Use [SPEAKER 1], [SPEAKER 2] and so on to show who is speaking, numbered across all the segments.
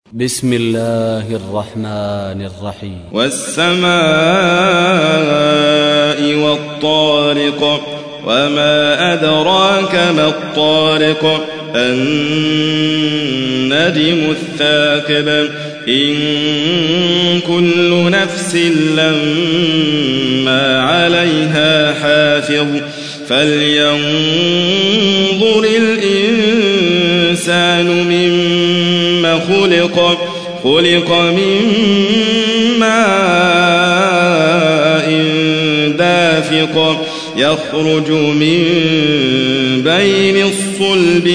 [SPEAKER 1] بسم الله الرحمن الرحيم.
[SPEAKER 2] والسماء والطارق وما أدراك ما الطارق النجم الثاقب إن كل نفس لما عليها حافظ فلينظر الإنسان مما خلق من ماء دافق يخرج من بين الصلب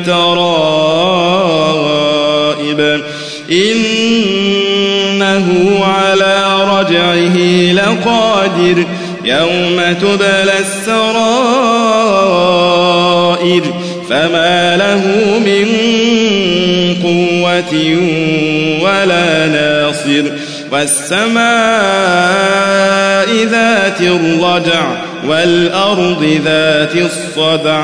[SPEAKER 2] والترائب إنه على رجعه لقادر يوم تبلى السرائر فما له من قوة ولا ناصر والسماء ذات الرجع والأرض ذات الصدع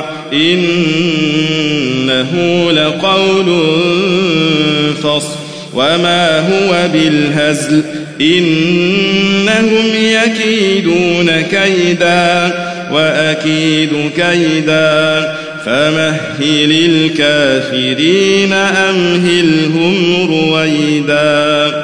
[SPEAKER 2] إنه لقول فصل وما هو بالهزل إنهم يكيدون كيدا وأكيد كيدا فمهل الكافرين أمهلهم رويدا.